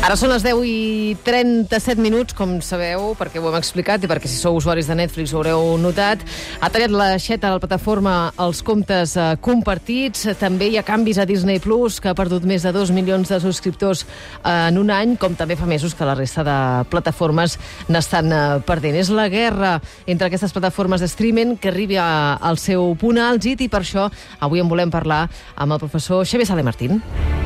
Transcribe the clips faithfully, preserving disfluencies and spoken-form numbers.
Ara són les deu i trenta-set minuts, com sabeu, perquè ho hem explicat i perquè si sou usuaris de Netflix ho haureu notat. Ha tallat l'aixeta a la plataforma els comptes eh, compartits. També hi ha canvis a Disney Plus, que ha perdut més de dos milions de subscriptors eh, en un any, com també fa mesos que la resta de plataformes n'estan eh, perdent. És la guerra entre aquestes plataformes de streaming que arribi a, al seu punt àlgid i per això avui en volem parlar amb el professor Xavier Sala i Martín.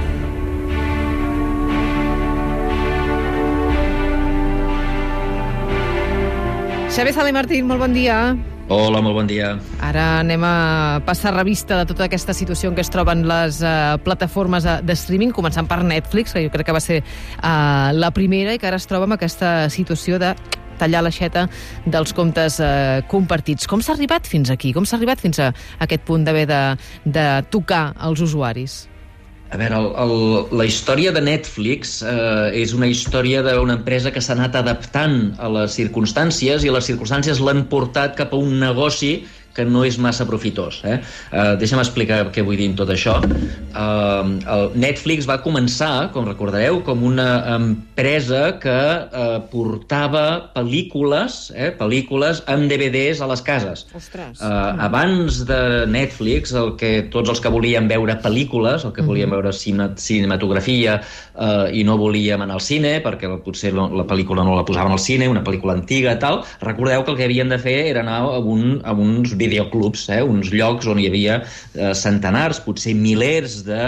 Xavier Sala i Martín, molt bon dia. Hola, molt bon dia. Ara anem a passar revista de tota aquesta situació en què es troben les uh, plataformes de streaming, començant per Netflix, que jo crec que va ser uh, la primera i que ara es troba amb aquesta situació de tallar l'aixeta dels comptes uh, compartits. Com s'ha arribat fins aquí? Com s'ha arribat fins a aquest punt d'haver de, de tocar els usuaris? A veure, el, el, la història de Netflix eh, és una història d'una empresa que s'ha anat adaptant a les circumstàncies i les circumstàncies l'han portat cap a un negoci que no és massa profitós. Eh? Uh, deixa'm explicar què vull dir en tot això. Uh, el Netflix va començar, com recordareu, com una empresa que uh, portava pel·lícules, eh, pel·lícules amb D V Ds a les cases. Ostres. Uh, abans de Netflix, el que tots els que volíem veure pel·lícules, el que mm-hmm. volíem veure cine, cinematografia uh, i no volíem anar al cine, perquè potser la, la pel·lícula no la posaven al cine, una pel·lícula antiga i tal, recordeu que el que havien de fer era anar a, un, a uns videoclubs, eh? uns llocs on hi havia eh, centenars, potser milers de,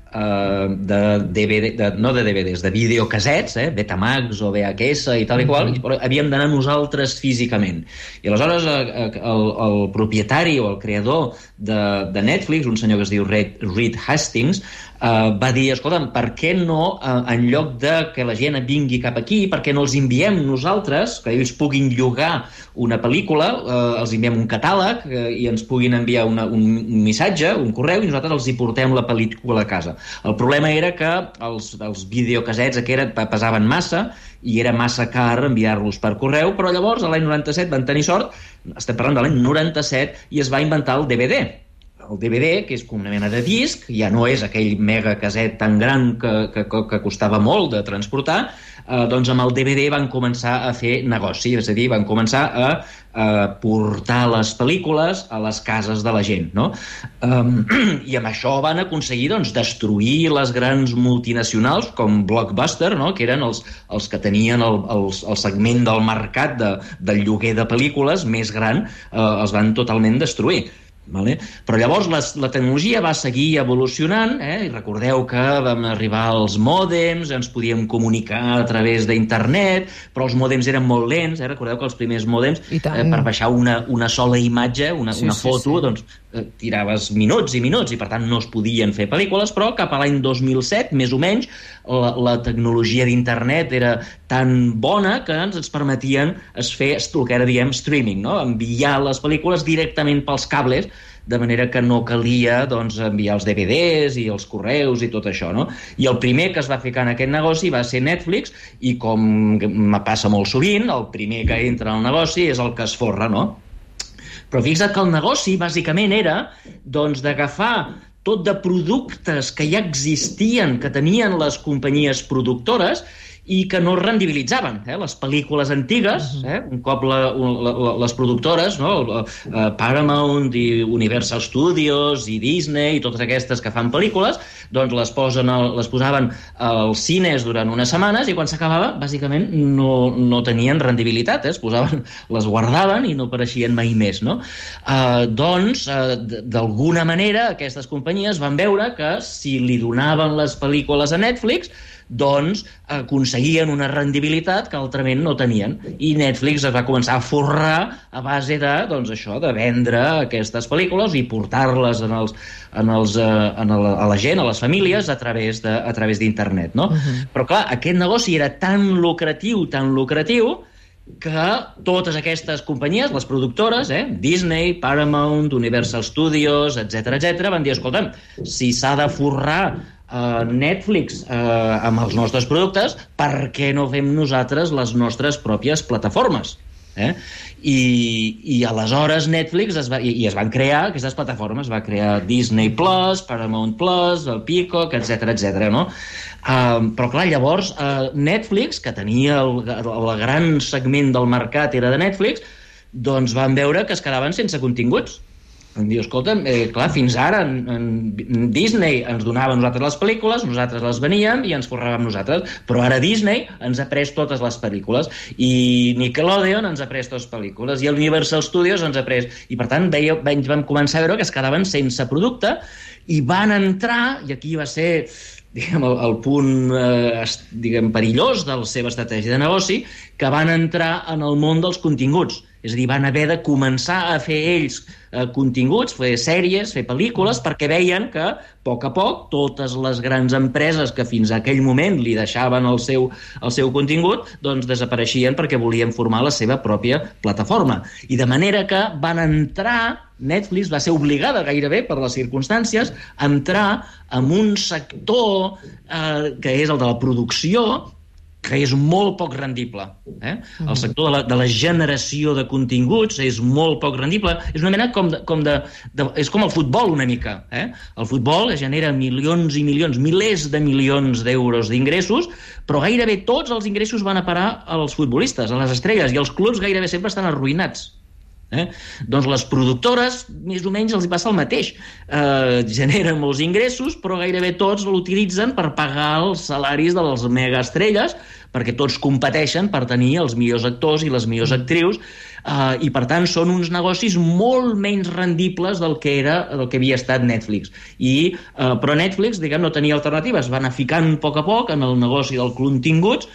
eh, de D V D, de, no de D V Ds, de videocasets, eh? Betamax o V H S i tal i qual, però havíem d'anar nosaltres físicament. I aleshores eh, el, el propietari o el creador de, de Netflix, un senyor que es diu Reed, Reed Hastings, Uh, va dir, escolta'm, per què no, uh, en lloc de que la gent vingui cap aquí, per què no els enviem nosaltres, que ells puguin llogar una pel·lícula, uh, els enviem un catàleg uh, i ens puguin enviar una, un, un missatge, un correu, i nosaltres els hi portem la pel·lícula a casa. El problema era que els, els videocasets que eren, pesaven massa i era massa car enviar-los per correu, però llavors, a l'any noranta-set, van tenir sort, estem parlant de l'any noranta-set, i es va inventar el D V D. El D V D, que és com una mena de disc, ja no és aquell mega caset tan gran que, que, que costava molt de transportar, eh, doncs amb el D V D van començar a fer negoci, és a dir, van començar a, a portar les pel·lícules a les cases de la gent, no? Um, I amb això van aconseguir doncs, destruir les grans multinacionals com Blockbuster, no? Que eren els, els que tenien el, el, el segment del mercat de, del lloguer de pel·lícules més gran, eh, els van totalment destruir. Vale? Però llavors la, la tecnologia va seguir evolucionant, eh? I recordeu que vam arribar als mòdems, ens podíem comunicar a través d'internet, però els mòdems eren molt lents, eh? Recordeu que els primers mòdems, eh, per baixar una, una sola imatge, una, sí, una foto, sí, sí. doncs eh, tiraves minuts i minuts i per tant no es podien fer pel·lícules, però cap a l'any dos mil set, més o menys, la, la tecnologia d'internet era tan bona que ens, ens permetien es fer el que ara diem streaming, no? Enviar les pel·lícules directament pels cables, de manera que no calia doncs, enviar els D V Ds i els correus i tot això, no? I el primer que es va ficar en aquest negoci va ser Netflix, i com passa molt sovint, el primer que entra al negoci és el que es forra, no? Però fixa't que el negoci bàsicament era doncs, d'agafar tot de productes que ja existien, que tenien les companyies productores, i que no es rendibilitzaven. Eh? Les pel·lícules antigues, eh? un cop la, la, la, les productores, no? uh, Paramount i Universal Studios i Disney i totes aquestes que fan pel·lícules, doncs les, posen al, les posaven als cines durant unes setmanes i quan s'acabava, bàsicament, no, no tenien rendibilitat. Eh? Es posaven, les guardaven i no apareixien mai més. No? Uh, doncs, uh, d'alguna manera, aquestes companyies van veure que si li donaven les pel·lícules a Netflix, doncs aconseguien una rendibilitat que altrament no tenien. I Netflix es va començar a forrar a base de, doncs això, de vendre aquestes pel·lícules i portar-les en els, en els, en la, a la gent, a les famílies, a través de, a través d'internet, no? Uh-huh. Però clar, aquest negoci era tan lucratiu, tan lucratiu, que totes aquestes companyies, les productores, eh, Disney, Paramount, Universal Studios, etcètera, etcètera, van dir, escolta'm, si s'ha de forrar Uh, Netflix uh, amb els nostres productes, per què no fem nosaltres les nostres pròpies plataformes? Eh? I, i aleshores Netflix es va, i, i es van crear aquestes plataformes, es va crear Disney Plus, Paramount Plus, el Peacock, etcètera, etcètera, no? Uh, però clar, llavors uh, Netflix, que tenia el, el gran segment del mercat era de Netflix, doncs van veure que es quedaven sense continguts. Em diu, escolta'm, eh, clar, fins ara en, en Disney ens donava a nosaltres les pel·lícules, nosaltres les veníem i ens forràvem nosaltres, però ara Disney ens ha pres totes les pel·lícules i Nickelodeon ens ha pres totes les pel·lícules i el Universal Studios ens ha pres, i per tant veia, vam començar a veure que es quedaven sense producte i van entrar, i aquí va ser diguem, el, el punt eh, diguem, perillós de la seva estratègia de negoci, que van entrar en el món dels continguts. És a dir, van haver de començar a fer ells eh, continguts, fer sèries, fer pel·lícules, perquè veien que, a poc a poc, totes les grans empreses que fins a aquell moment li deixaven el seu, el seu contingut, doncs desapareixien perquè volien formar la seva pròpia plataforma. I de manera que van entrar, Netflix va ser obligada gairebé per les circumstàncies, a entrar en un sector eh, que és el de la producció, que és molt poc rendible. Eh? El sector de la, de la generació de continguts és molt poc rendible. És una mena com, de, com de, de... És com el futbol, una mica. Eh? El futbol genera milions i milions, milers de milions d'euros d'ingressos, però gairebé tots els ingressos van a parar als futbolistes, a les estrelles, i els clubs gairebé sempre estan arruïnats. Eh? Doncs les productores més o menys els hi passa el mateix, eh, generen molts ingressos però gairebé tots l'utilitzen per pagar els salaris de les megaestrelles, perquè tots competeixen per tenir els millors actors i les millors actrius, eh, i per tant són uns negocis molt menys rendibles del que era del que havia estat Netflix. I, eh, però Netflix, diguem, no tenia alternatives, va anar ficant a poc a poc en el negoci del continguts,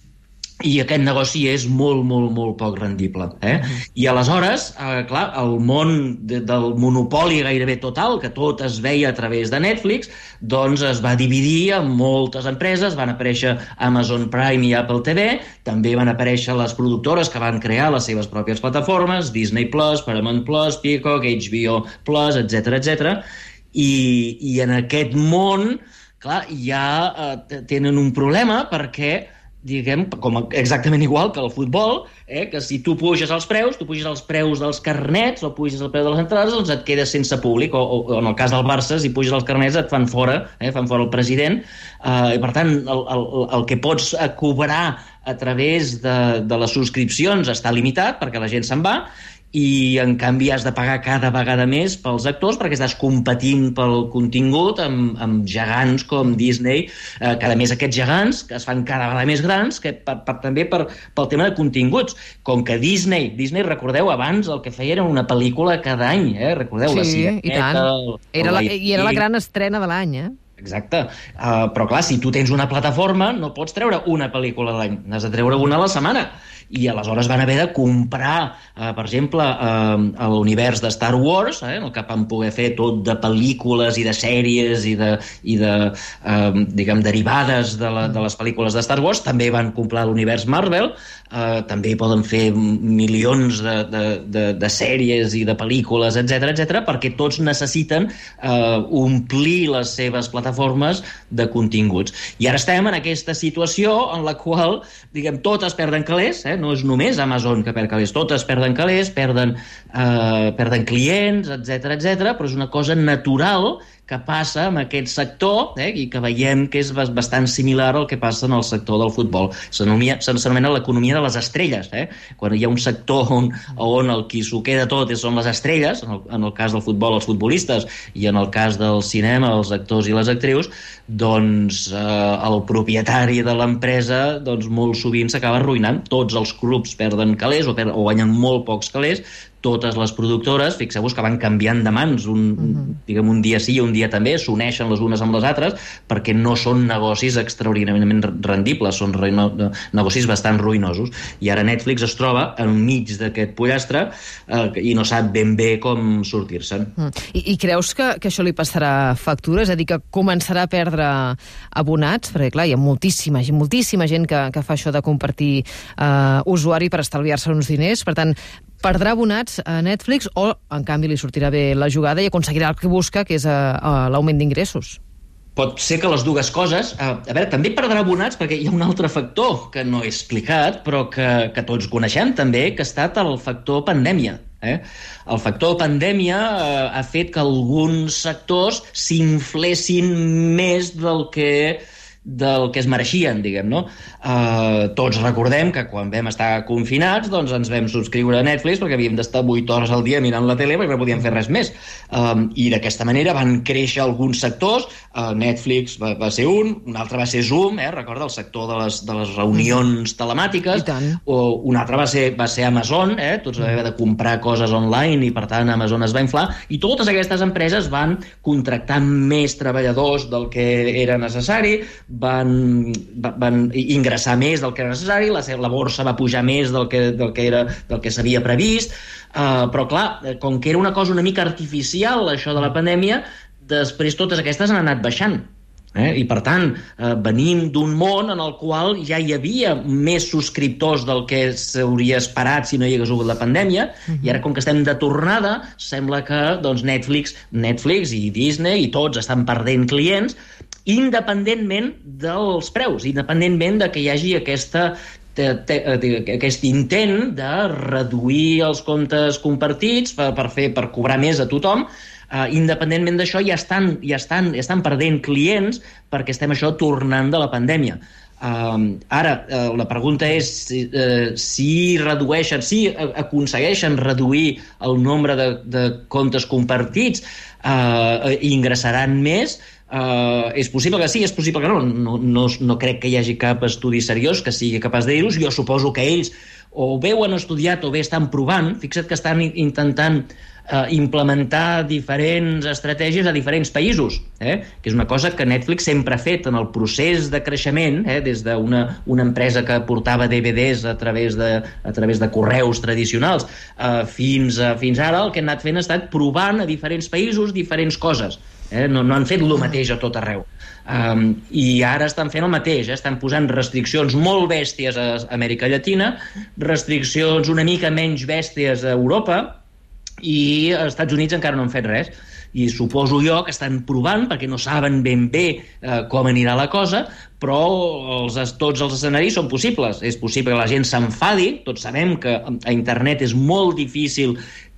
i aquest negoci és molt, molt, molt poc rendible. Eh? Uh-huh. I aleshores, eh, clar, el món de, del monopoli gairebé total, que tot es veia a través de Netflix, doncs es va dividir en moltes empreses, van aparèixer Amazon Prime i Apple T V, també van aparèixer les productores que van crear les seves pròpies plataformes, Disney Plus, Paramount Plus, Peacock, H B O Plus, etcètera, etcètera. I, i en aquest món, clar, ja eh, tenen un problema perquè diguem, com exactament igual que el futbol, eh, que si tu puges els preus, tu puges els preus dels carnets o puges el preu de les entrades, doncs et quedes sense públic, o, o, o en el cas del Barça, si puges els carnets et fan fora, eh, fan fora el president, eh, i per tant el, el, el que pots cobrar a través de, de les subscripcions està limitat perquè la gent se'n va, i en canvi has de pagar cada vegada més pels actors perquè estàs competint pel contingut amb, amb gegants com Disney, eh, que a més aquests gegants que es fan cada vegada més grans que per, per, també per, pel tema de continguts, com que Disney, Disney recordeu, abans el que feia era una pel·lícula cada any, eh? Recordeu, sí, la Sireneta, i tant. El, era el la, I era la gran estrena de l'any, eh? Exacte, uh, però clar, si tu tens una plataforma no pots treure una pel·lícula a l'any, n'has de treure una a la setmana, i aleshores van haver de comprar, eh, per exemple, eh, l'univers de Star Wars, eh, en el que van poder fer tot de pel·lícules i de sèries i de, i de eh, diguem, derivades de, la, de les pel·lícules de Star Wars, també van comprar l'univers Marvel, eh, també poden fer milions de, de, de, de sèries i de pel·lícules, etcètera, etcètera, perquè tots necessiten eh, omplir les seves plataformes de continguts. I ara estem en aquesta situació en la qual, diguem, totes perden calés, eh? No és només Amazon que perd calés, totes perden calés, perden, eh, perden clients, etcètera, etcètera, però és una cosa natural que passa en aquest sector, eh, i que veiem que és bastant similar al que passa en el sector del futbol. S'anomena l'economia de les estrelles. Eh? Quan hi ha un sector on, on el qui s'ho queda tot són les estrelles, en el, en el cas del futbol els futbolistes i en el cas del cinema els actors i les actrius, doncs eh, el propietari de l'empresa doncs, molt sovint s'acaba arruïnant. Tots els clubs perden calés o, perden, o guanyen molt pocs calés, totes les productores, fixeu-vos que van canviant de mans, un, uh-huh. diguem, un dia sí i un dia també, s'uneixen les unes amb les altres, perquè no són negocis extraordinàriament rendibles, són reino, negocis bastant ruïnosos. I ara Netflix es troba enmig d'aquest pollastre eh, i no sap ben bé com sortir-se'n. Uh-huh. I, I creus que, que això li passarà factura? És a dir, que començarà a perdre abonats? Perquè, clar, hi ha moltíssima, moltíssima gent que, que fa això de compartir eh, usuari per estalviar-se uns diners. Per tant, perdrà abonats a Netflix o, en canvi, li sortirà bé la jugada i aconseguirà el que busca, que és uh, uh, l'augment d'ingressos? pot ser que les dues coses... A, a veure, també perdrà abonats perquè hi ha un altre factor que no he explicat, però que, que tots coneixem també, que ha estat el factor pandèmia. Eh? El factor pandèmia eh, ha fet que alguns sectors s'inflessin més del que... del que es mereixien, diguem, no? Uh, tots recordem que quan vam estar confinats, doncs ens vam subscriure a Netflix perquè havíem d'estar vuit hores al dia mirant la tele perquè no podíem fer res més. Um, I d'aquesta manera van créixer alguns sectors. Uh, Netflix va, va ser un, un altre va ser Zoom, eh? Recorda, el sector de les, de les reunions telemàtiques. O un altre va ser, va ser Amazon, eh? Tots vam haver de comprar coses online i per tant Amazon es va inflar. I totes aquestes empreses van contractar més treballadors del que era necessari, van, van ingressar més del que era necessari, la, la borsa va pujar més del que, del que, era, del que s'havia previst, uh, però clar, com que era una cosa una mica artificial, això de la pandèmia, després totes aquestes han anat baixant. Eh? I per tant, eh, venim d'un món en el qual ja hi havia més subscriptors del que s'hauria esperat si no hi hagués hagut la pandèmia, uh-huh. I ara com que estem de tornada, sembla que doncs, Netflix, Netflix i Disney i tots estan perdent clients, independentment dels preus, independentment de que hi hagi aquesta Te, te, aquest intent de reduir els comptes compartits per, per, fer, per cobrar més a tothom. Uh, independentment d'això ja estan, ja, estan, ja estan perdent clients perquè estem això tornant de la pandèmia. Uh, ara, uh, la pregunta és si, uh, si redueixen, si aconsegueixen reduir el nombre de, de comptes compartits, uh, ingressaran més. Uh, és possible que sí, és possible que no. No, no. no crec que hi hagi cap estudi seriós que sigui capaç de dir-ho. Jo suposo que ells o bé ho han estudiat o bé estan provant. Fixa't que estan intentant uh, implementar diferents estratègies a diferents països, eh? Que és una cosa que Netflix sempre ha fet en el procés de creixement, eh? Des d'una una empresa que portava D V Ds a través de, a través de correus tradicionals uh, fins, uh, fins ara el que han anat fent ha estat provant a diferents països diferents coses. Eh? No, no han fet el mateix a tot arreu. Um, I ara estan fent el mateix, eh? Estan posant restriccions molt bèsties a Amèrica Llatina, restriccions una mica menys bèsties a Europa, i als Estats Units encara no han fet res. I suposo jo que estan provant, perquè no saben ben bé eh, com anirà la cosa, però els, tots els escenaris són possibles. És possible que la gent s'enfadi, tots sabem que a internet és molt difícil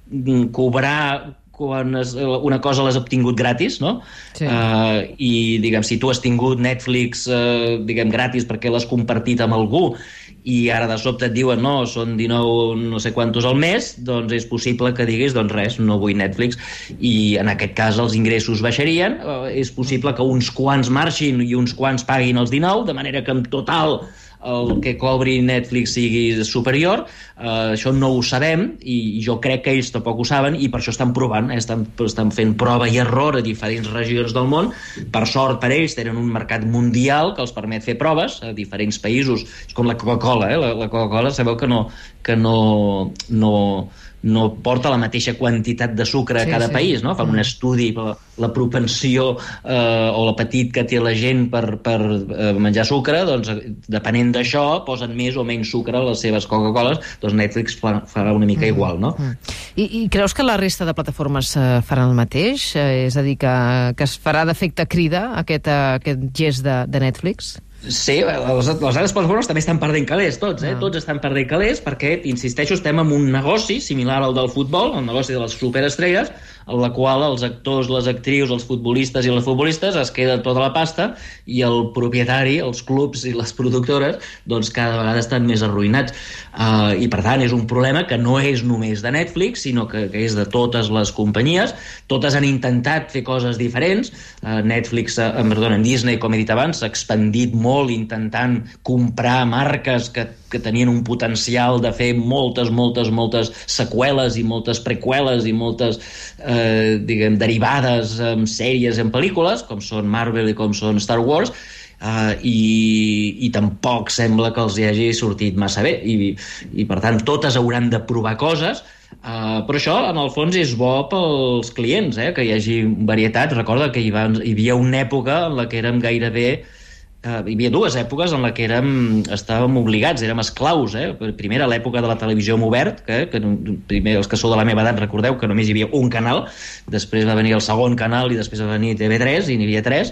cobrar quan es, una cosa l'has obtingut gratis, no? Sí. Uh, I, diguem, si tu has tingut Netflix, uh, diguem, gratis perquè l'has compartit amb algú i ara de sobte et diuen no, són dinou no sé quantos al mes, doncs és possible que diguis, doncs res, no vull Netflix, i en aquest cas els ingressos baixarien, uh, és possible que uns quants marxin i uns quants paguin els dinou, de manera que en total el que cobri Netflix sigui superior. Uh, això no ho sabem i jo crec que ells tampoc ho saben i per això estan provant, eh? estan, estan fent prova i error a diferents regions del món. Per sort per ells tenen un mercat mundial que els permet fer proves a diferents països. És com la Coca-Cola, eh? la, la Coca-Cola sabeu que no, que no, no, no porta la mateixa quantitat de sucre a sí, cada sí. país, no? Fan un estudi per la, la propensió eh, o l'apetit que té la gent per, per eh, menjar sucre, doncs depenent d'això posen més o menys sucre a les seves Coca-Coles, doncs Netflix fa, farà una mica igual, no? I, I creus que la resta de plataformes eh, faran el mateix? Eh, és a dir, que, que es farà d'efecte crida aquest, uh, aquest gest de, de Netflix? Sí, les, les altres plataformes també estan perdent calés, tots, eh? Ah. Tots estan perdent calés perquè, insisteixo, estem en un negoci similar al del futbol, el negoci de les superestrelles, en la qual els actors, les actrius, els futbolistes i les futbolistes es queden tota la pasta i el propietari, els clubs i les productores, doncs cada vegada estan més arruïnats. Uh, I per tant és un problema que no és només de Netflix, sinó que, que és de totes les companyies. Totes han intentat fer coses diferents. Uh, Netflix, uh, perdona, Disney, com he dit abans, s'ha expandit molt intentant comprar marques que, que tenien un potencial de fer moltes, moltes, moltes seqüeles i moltes preqüeles i moltes eh, diguem, derivades en sèries, en pel·lícules, com són Marvel i com són Star Wars, Uh, i, i tampoc sembla que els hi hagi sortit massa bé i, i per tant totes hauran de provar coses, uh, però això en el fons és bo pels clients, eh? Que hi hagi varietat. Recorda que hi, va, hi havia una època en la que érem gairebé Uh, hi havia dues èpoques en la que érem, estàvem obligats, érem esclaus, eh? Primer a l'època de la televisió en obert, que, que primer els que sou de la meva edat recordeu que només hi havia un canal, després va venir el segon canal i després va venir T V tres i n'hi havia tres,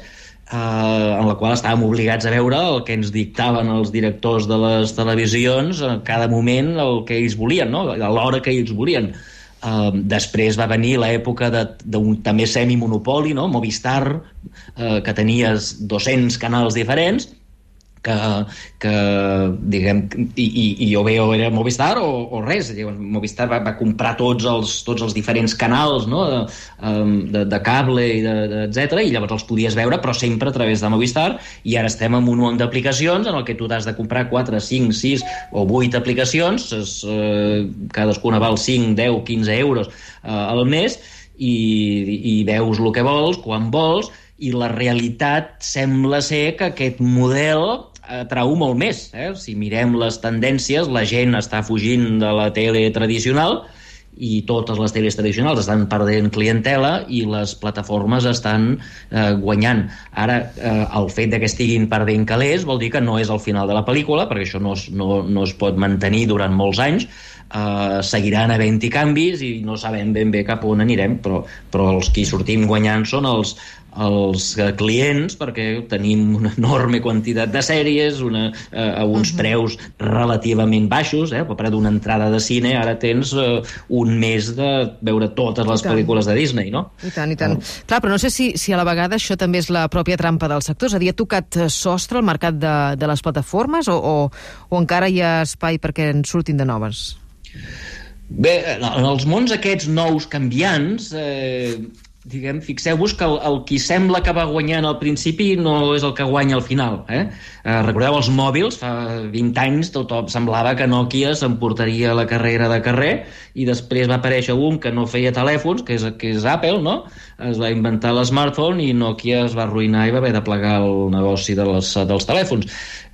en la qual estàvem obligats a veure el que ens dictaven els directors de les televisions a cada moment, el que ells volien, no? A l'hora que ells volien. Uh, després va venir l'època d'un també semi-monopoli, no? Movistar, uh, que tenies dos-cents canals diferents, que, que diguem, i, i, i o bé era Movistar o, o res. Movistar va, va comprar tots els, tots els diferents canals, no? de, de, de cable, i de, de, etcètera, i llavors els podies veure, però sempre a través de Movistar, i ara estem en un món d'aplicacions en el que tu t'has de comprar quatre, cinc, sis o vuit aplicacions, es, eh, cadascuna val cinc, deu, quinze euros eh, al mes, i, i veus el que vols, quan vols, i la realitat sembla ser que aquest model atrau molt més. Eh? Si mirem les tendències, la gent està fugint de la tele tradicional i totes les teles tradicionals estan perdent clientela i les plataformes estan eh, guanyant. Ara, eh, el fet de que estiguin perdent calés vol dir que no és el final de la pel·lícula, perquè això no es, no, no es pot mantenir durant molts anys. Uh, seguiran havent-hi canvis i no sabem ben bé cap on anirem, però, però els qui sortim guanyant són els, els clients, perquè tenim una enorme quantitat de sèries una, uh, a uns uh-huh. preus relativament baixos, eh? Per d'una entrada de cine ara tens uh, un mes de veure totes les pel·lícules de Disney, no? I tant, i tant. Uh. Clar, però no sé si, si a la vegada això també és la pròpia trampa del sector, és a dir, ha tocat sostre el mercat de, de les plataformes o, o, o encara hi ha espai perquè en surtin de noves? Bé, en els mons aquests nous canviants, eh, diguem, fixeu-vos que el, el qui sembla que va guanyant al principi no és el que guanya al final. Eh? Eh, recordeu els mòbils? Fa vint anys tothom semblava que Nokia s'emportaria la carrera de carrer i després va aparèixer un que no feia telèfons, que és, que és Apple, no? Es va inventar l'smartphone i Nokia es va arruïnar i va haver de plegar el negoci de les, dels telèfons.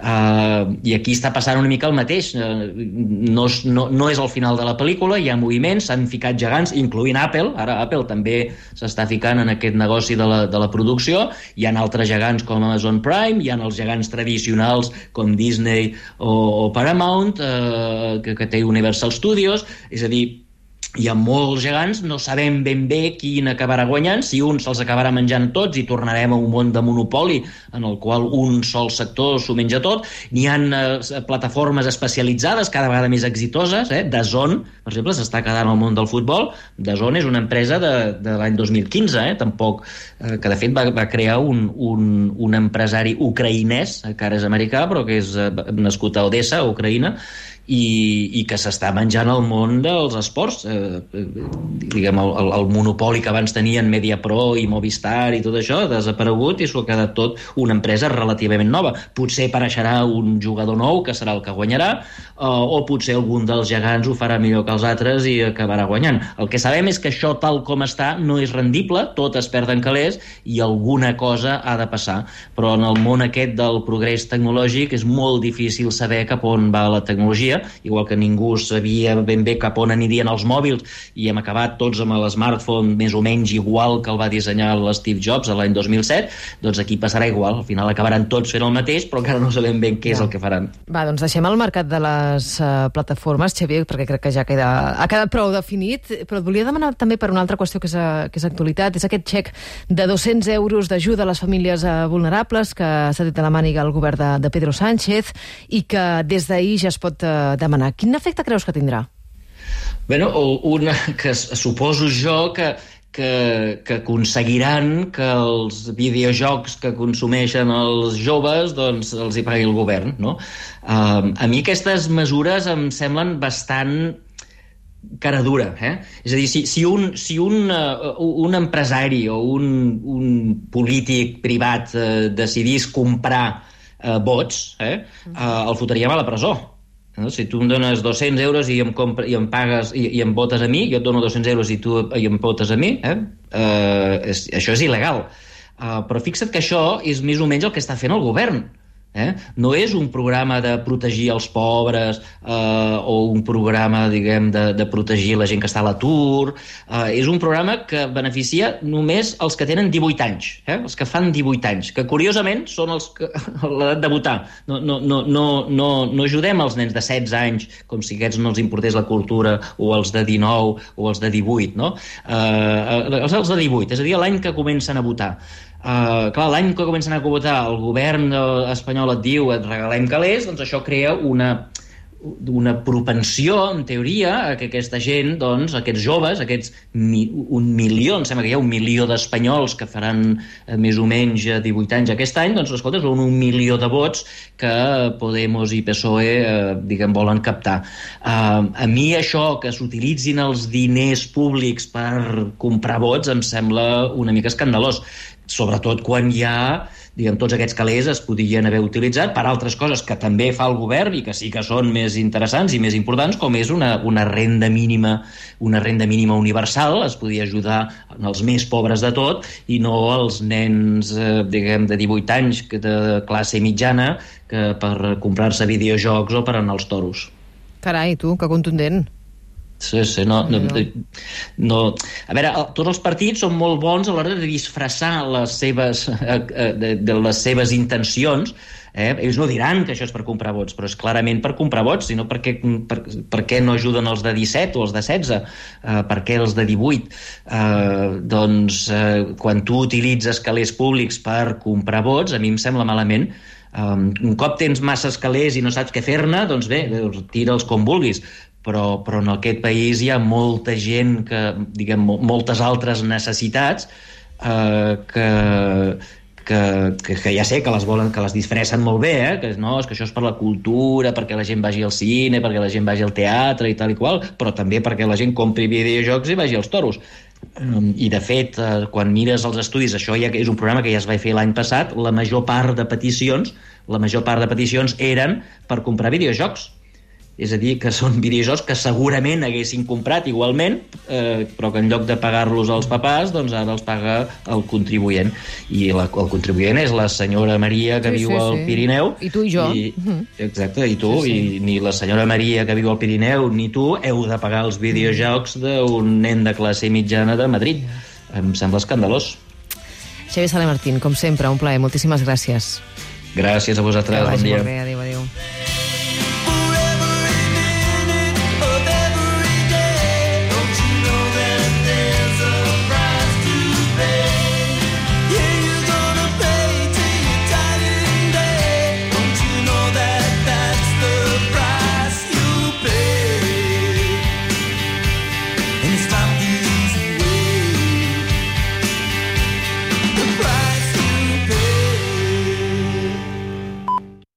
Uh, I aquí està passant una mica el mateix. Uh, no, no, no és el final de la pel·lícula, hi ha moviments, s'han ficat gegants, incloent Apple. Ara Apple també s'està ficant en aquest negoci de la, de la producció. Hi ha altres gegants com Amazon Prime, hi ha els gegants tradicionals com Disney o, o Paramount, uh, que, que té Universal Studios. És a dir, hi ha molts gegants, no sabem ben bé quin acabarà guanyant, si un se'ls acabarà menjant tots i tornarem a un món de monopoli en el qual un sol sector s'ho menja tot. N'hi ha eh, plataformes especialitzades cada vegada més exitoses, eh? DAZN, per exemple, s'està quedant al món del futbol. DAZN és una empresa de, de l'any dos mil quinze, eh? Tampoc, eh, que de fet va, va crear un, un, un empresari ucraïnès, que ara és americà, però que és eh, nascut a Odessa, a Ucraïna, i, i que s'està menjant el món dels esports. Eh, diguem, el, el, el monopoli que abans tenien Mediapro i Movistar i tot això ha desaparegut i s'ho ha quedat tot una empresa relativament nova. Potser apareixerà un jugador nou que serà el que guanyarà, eh, o potser algun dels gegants ho farà millor que els altres i acabarà guanyant. El que sabem és que això tal com està no és rendible, totes perden calés i alguna cosa ha de passar. Però en el món aquest del progrés tecnològic és molt difícil saber cap on va la tecnologia, igual que ningú sabia ben bé cap on anirien els mòbils i hem acabat tots amb l'smartphone més o menys igual que el va dissenyar l'Steve Jobs l'any dos mil set, doncs aquí passarà igual. Al final acabaran tots fent el mateix, però encara no sabem ben què ja. és el que faran. Va, doncs deixem el mercat de les uh, plataformes, Xavier, perquè crec que ja queda, ha quedat prou definit, però et volia demanar també per una altra qüestió que és, a, que és actualitat, és aquest xec de dos-cents euros d'ajuda a les famílies uh, vulnerables que s'ha dit a la màniga el govern de, de Pedro Sánchez i que des d'ahir ja es pot uh, demanar. Quin efecte creus que tindrà? Bé, no, una que suposo jo que, que, que aconseguiran que els videojocs que consumeixen els joves doncs els hi pagui el govern, no? Um, a mi aquestes mesures em semblen bastant cara dura, eh? És a dir, si, si, un, si un, uh, un empresari o un, un polític privat uh, decidís comprar uh, vots, eh, uh, el fotríem a la presó. No? Si tu em dones dos-cents euros i em, compra, i em pagues i, i em votes a mi, jo et dono dos-cents euros i tu i em votes a mi, eh? Uh, és, això és il·legal. Uh, però fixa't que això és més o menys el que està fent el govern. Eh? No és un programa de protegir els pobres eh, o un programa, diguem, de, de protegir la gent que està a l'atur. Eh, és un programa que beneficia només els que tenen divuit anys, eh? Els que fan divuit anys, que curiosament són els que l'edat de votar. No, no, no, no, no, no ajudem els nens de setze anys com si aquests no els importés la cultura, o els de dinou o els de divuit, no? Eh, els, els de divuit, és a dir, l'any que comencen a votar. Uh, clar, l'any que comencen a votar el govern espanyol et diu et regalem calés, doncs això crea una, una propensió, en teoria, a que aquesta gent, doncs, aquests joves, aquests mi, un milió, em sembla que hi ha un milió d'espanyols que faran eh, més o menys divuit anys aquest any, doncs, escolta, són un milió de vots que Podemos i P S O E, eh, diguem, volen captar. Uh, a mi això, que s'utilitzin els diners públics per comprar vots, em sembla una mica escandalós, sobretot quan hi ha, diguem, tots aquests calés es podien haver utilitzat per altres coses que també fa el govern i que sí que són més interessants i més importants, com és una, una renda mínima, una renda mínima universal. Es podia ajudar els més pobres de tot i no els nens, eh, diguem, de divuit anys de classe mitjana que per comprar-se videojocs o per anar als toros. Carai, tu, que contundent. Sí, sí, no, no, no. A veure, tots els partits són molt bons a l'hora de disfressar les seves, de, de les seves intencions. Eh? Ells no diran que això és per comprar vots, però és clarament per comprar vots, sinó perquè, per, per què no ajuden els de disset o els de setze, eh, per què els de divuit? Eh, doncs, eh, quan tu utilitzes calés públics per comprar vots, a mi em sembla malament. Um, un cop tens masses calés i no saps què fer-ne, doncs bé, tira'ls com vulguis. Però, però en aquest país hi ha molta gent que, diguem, moltes altres necessitats eh, que, que, que, que ja sé que les volen, que les disfressen molt bé, eh? Que no, és que això és per la cultura, perquè la gent vagi al cine, perquè la gent vagi al teatre i tal i qual, però també perquè la gent compri videojocs i vagi als toros. Um, i de fet, eh, quan mires els estudis, això ja és un programa que ja es va fer l'any passat, la major part de peticions la major part de peticions eren per comprar videojocs. És a dir, que són videojocs que segurament haguessin comprat igualment, eh, però que en lloc de pagar-los als papàs, doncs ara els paga el contribuent. I la, el contribuent és la senyora Maria, que sí, viu sí, al sí. Pirineu. I tu i jo. I, exacte, i tu. Sí, sí. I ni la senyora Maria, que viu al Pirineu, ni tu heu de pagar els videojocs d'un nen de classe mitjana de Madrid. Em sembla escandalós. Xavier Sala Martín, com sempre, un plaer. Moltíssimes gràcies. Gràcies a vosaltres. Bon dia. Bé, adéu.